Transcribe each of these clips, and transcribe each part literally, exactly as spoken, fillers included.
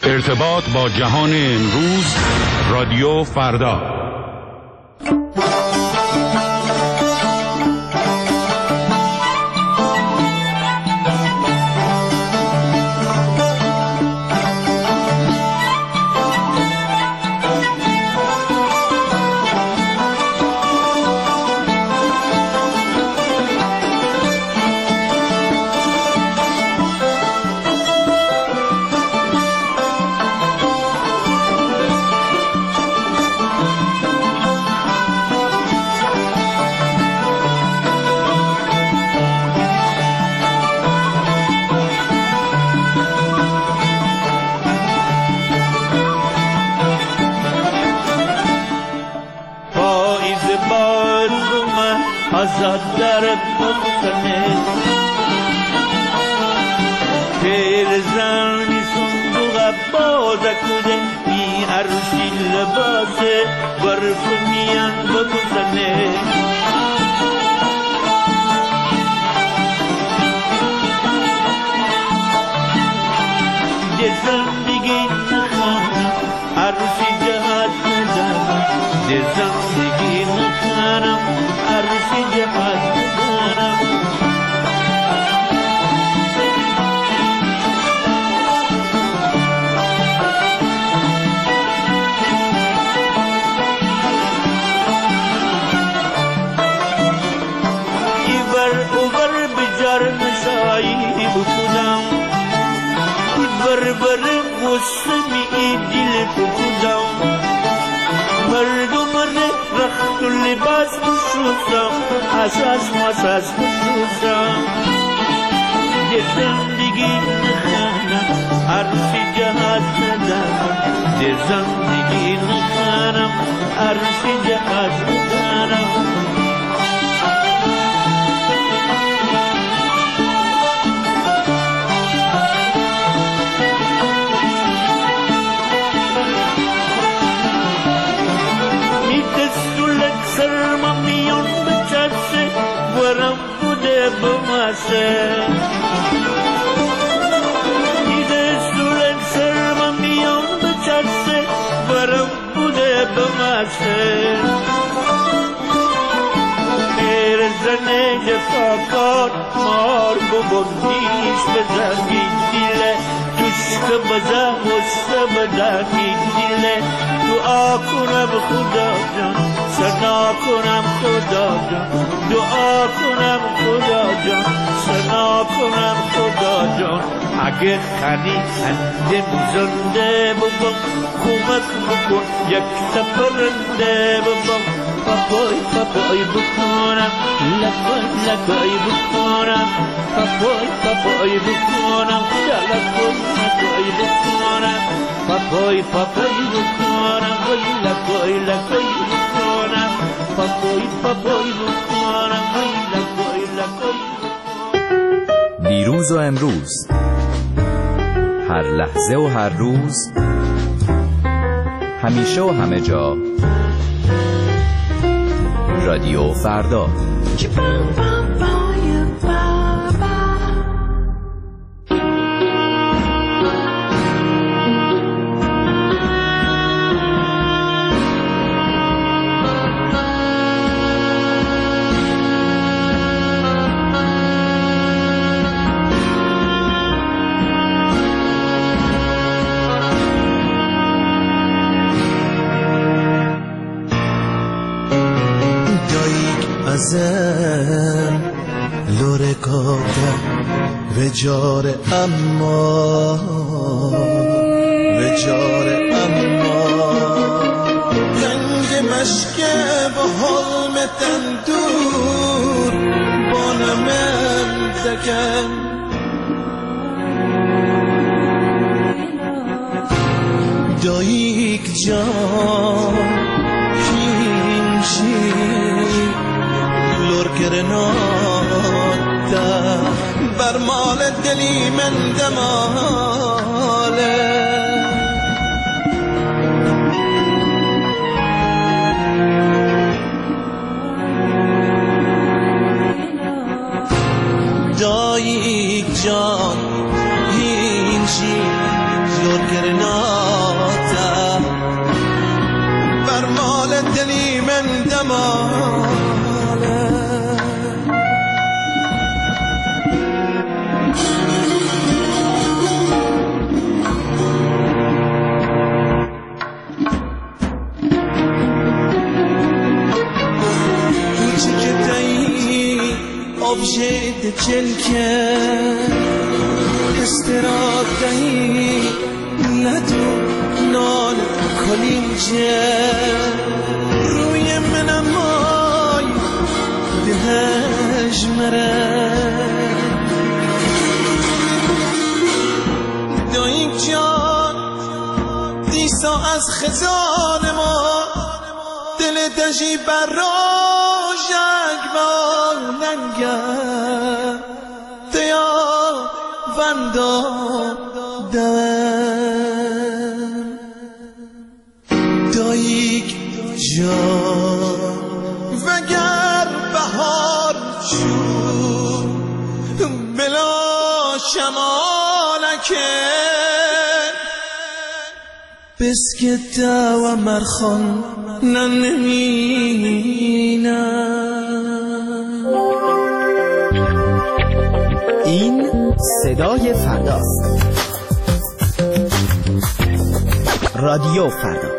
ارتباط با جهان امروز، رادیو فردا. دیروز و امروز، هر لحظه و هر روز، همیشه و همه جا، رادیو فردا. ازم لور کاتا وجار اما وجار اما رنگ مشکه و حلم تندور بانم تکن دایک جان کینشی لور کرناتا بر مال دلی من دماله دایک جان کینشی لور کرناتا ماله. Objet de çelke استراحتی ندو نال کلینجه روی منم مای دهش مره داییم جان دیسا از خزان ما دل دژی براژک با ننگه دیا وندو دم داییک جان وگر بهار شد بلا شمالکه بسکت و مرخان ننمینم. این صدای فرداست. رادیو فردا.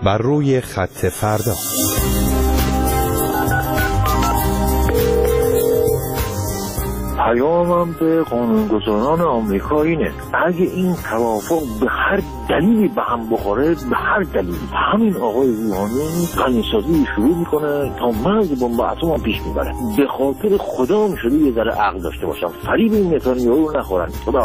بر روی خط فردا. پیامم به قانونگذاران آمریکا اینه: اگه این توافق به هر دلیلی به هم بخوره، به هر دلیلی، همین آقای روحانی غنی‌سازی شروع میکنه تا مرز بمب اتم پیش میبره. به خاطر خدا شده یه ذره عقل داشته باشم، فریب این نتانیاهو رو نخورن. خدا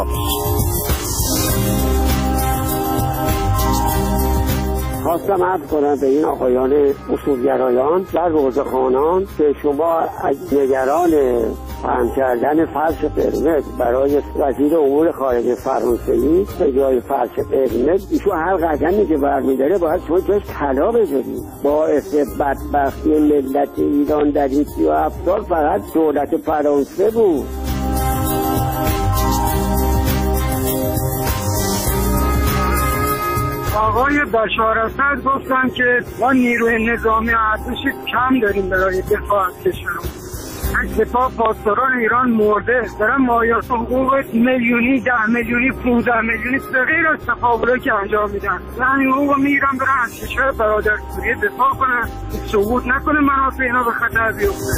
خواستم عرض کنم به این آقایان اصولگرایان و روزخوانان که شما از نگران فهم کردن فرش قرمز برای وزیر امور خارجه فرانسوی به جای فرش قرمز، ایشون هر قدمی که برمی‌داره باید شما جاش طلا بذارید. باعث بدبختی ملت ایران در این سی و هفت سال فقط دولت فرانسه بود. آقای بشار اسد گفتن که ما نیروی نظامی ارتش کم داریم برای دفاع از کشور. دفاع پاسداران ایران مرده، دارن مایات حقوق میلیونی، ده میلیونی، پونزده میلیونی به غیر از تفاوضی که انجام میدن، یعنی حقوق میگیرن برن از کشور برادر سوریه دفاع کنن، سقوط نکنه منافع اینا به خطر بیفته.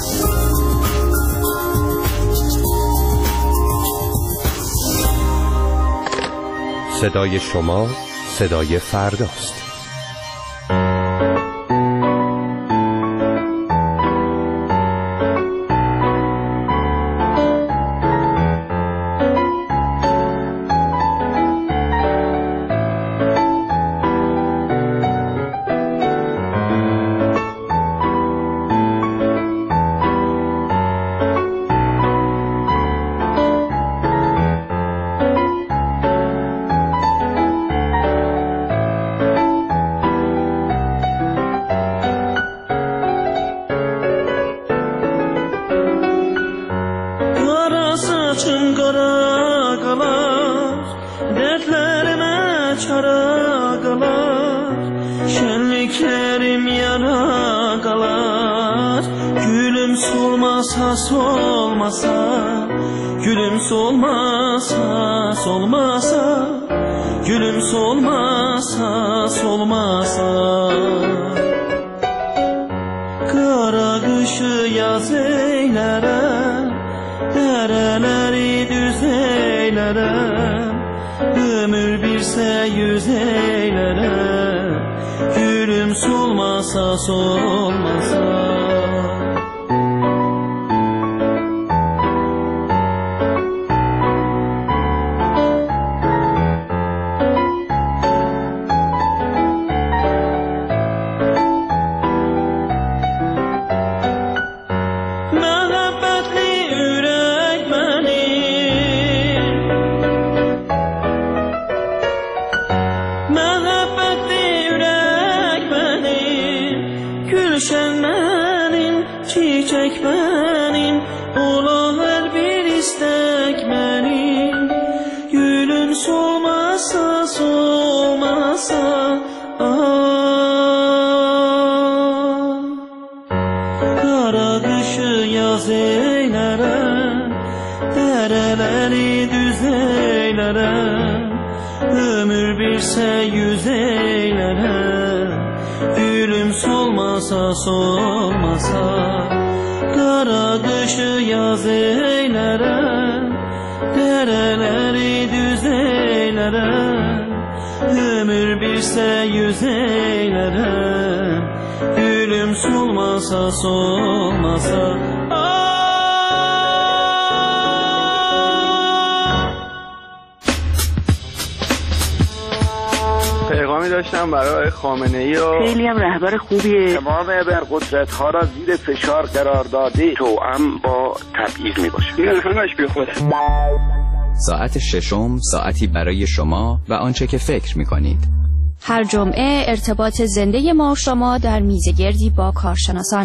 صدای شما صدای فرداست. Solmasa, gülüm solmasa, solmasa, gülüm solmasa, solmasa. Kara kışı yaz eylerem, dereleri düz eylerem, ömür birse yüz eylerem, gülüm solmasa, solmasa. Solmasa, kara kışı yaz eylerem, dereleri düz eylerem, ömür birse yüz eylerem, gülüm solmasa, solmasa. پیغامی داشتم برای خامنه‌ای و خیلی هم رهبر خوبیه. تمام ابرقدرت ها را زیر فشار قرار داده، توأم با تبعیض می باشه. این همش بی خوده. ساعت ششم، ساعتی برای شما و آنچه که فکر می کنید. هر جمعه ارتباط زنده ما و شما در میزگردی با کارشناسان.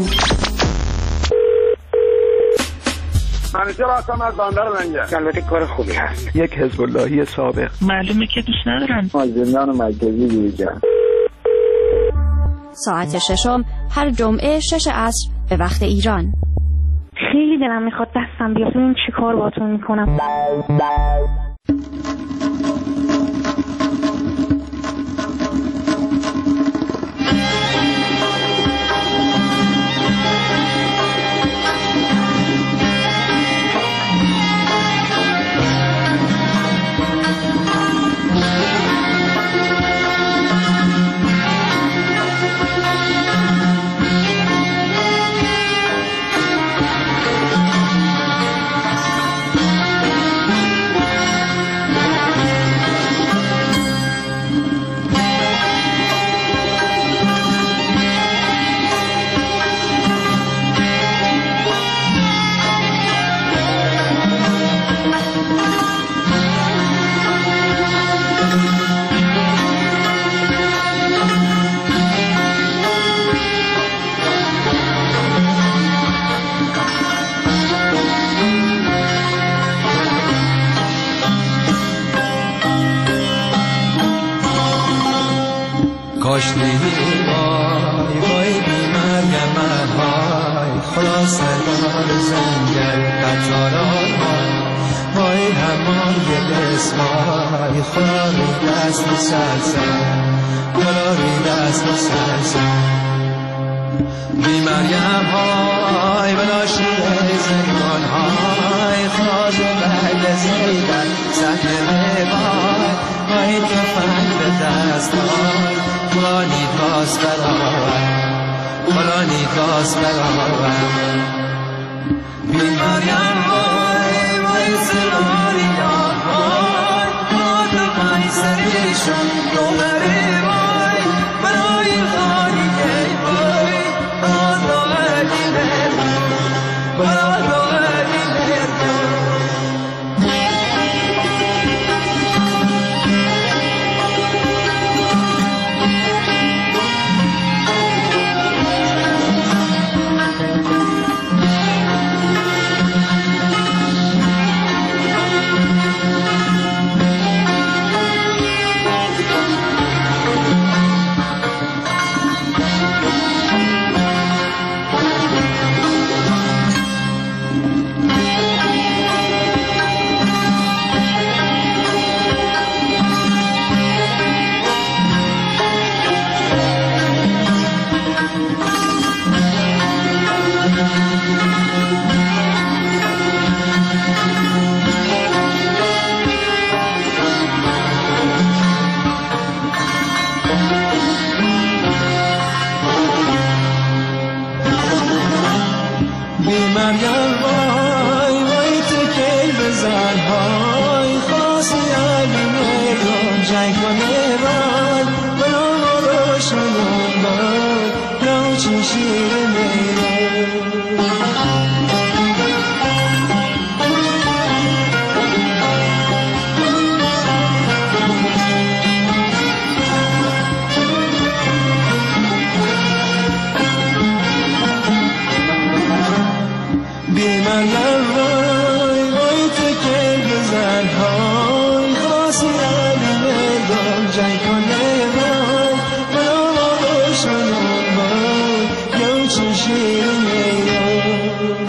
منیجر هستم از بندر منگه. البته کار خوبی هست. یک حزب اللهی سابق. معلومه که دوست ندارن. از زندان مرکزی بیرون. ساعت ششم هر جمعه شش عصر به وقت ایران. خیلی دلم میخواد دستم بیاد ببینم چی کار باهاتون میکنم. آشنایی وای وای بی مریم من های خلاص ندار زنگل قطاران های وای همای بسمای خلاری دست مسلسل خلاری دست مسلسل بی مریم های بلاشیه زنگان های خواز بعد زیدن سحن میوای های تفنگ به دست های خلانی داست برآور خلانی داست برآور بی مریم های وای سواری دار های خاطر من سریشون دوباره وای برای خانی که وای برای علی لرد برای علی لرد مریم وای وای تکی بزن های خاصی علی میرون جنگ کنه وای برام روشنون وای رو چی شیر میرون مریم وای وای تکی بزن های خاصی علی میدان جنگ کنه وای برام روشنون وای یو چی شیر میرون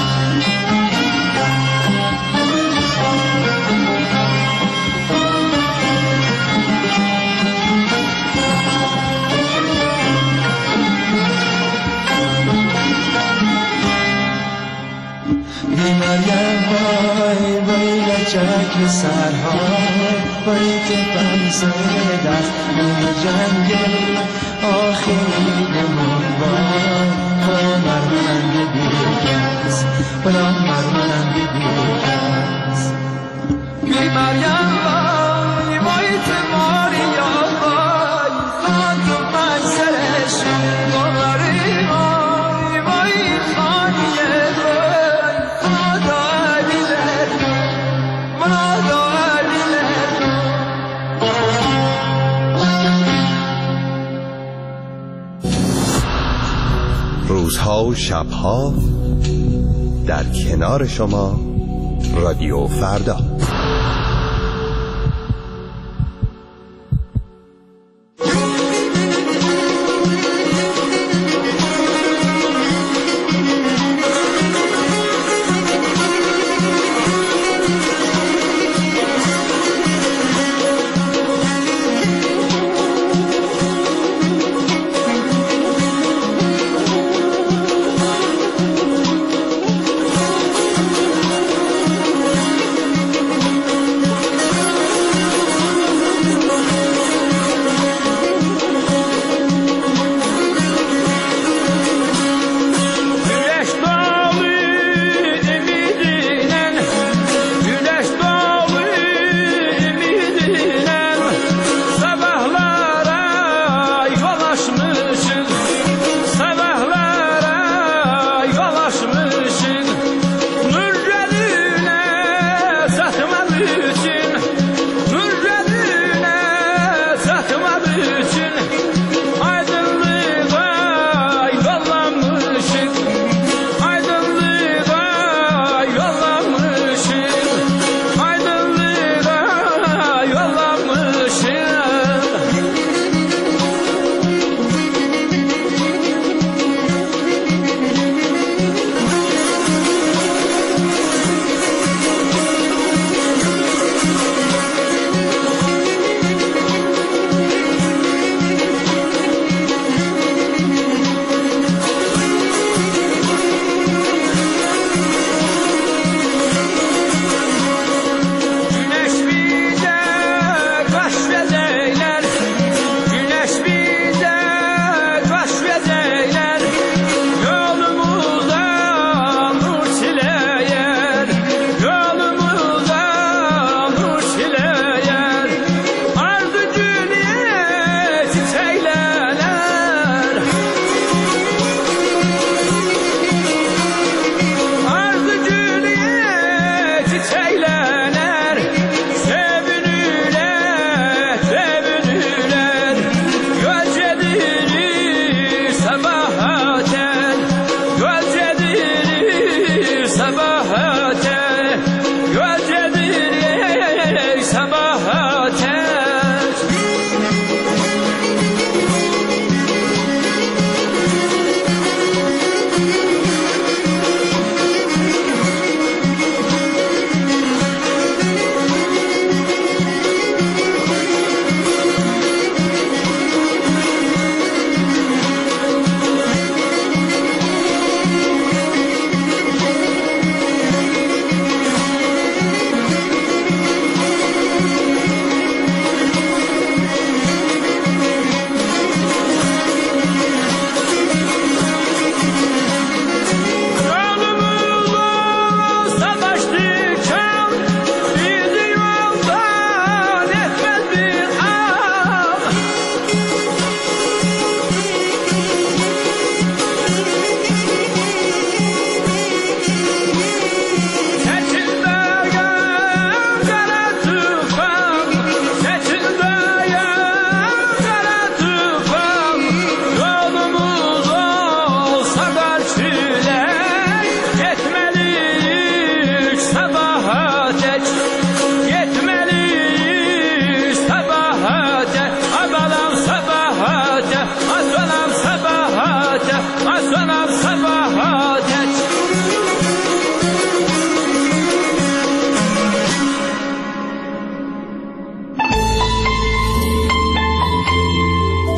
بی مریم وای وای لچک سرهای وای تپم سر دست من جنگل آخری دمون وای بلا مرمند بیرکس بلا مرمند بیرکس بی مریم وای وای تماری وای خاطر من سرش گوهری وای وای خانیه روزها و شبها در کنار شما رادیو فردا.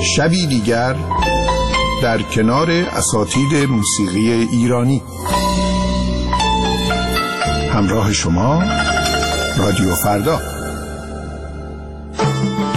شبی دیگر در کنار اساتید موسیقی ایرانی. همراه شما رادیو فردا.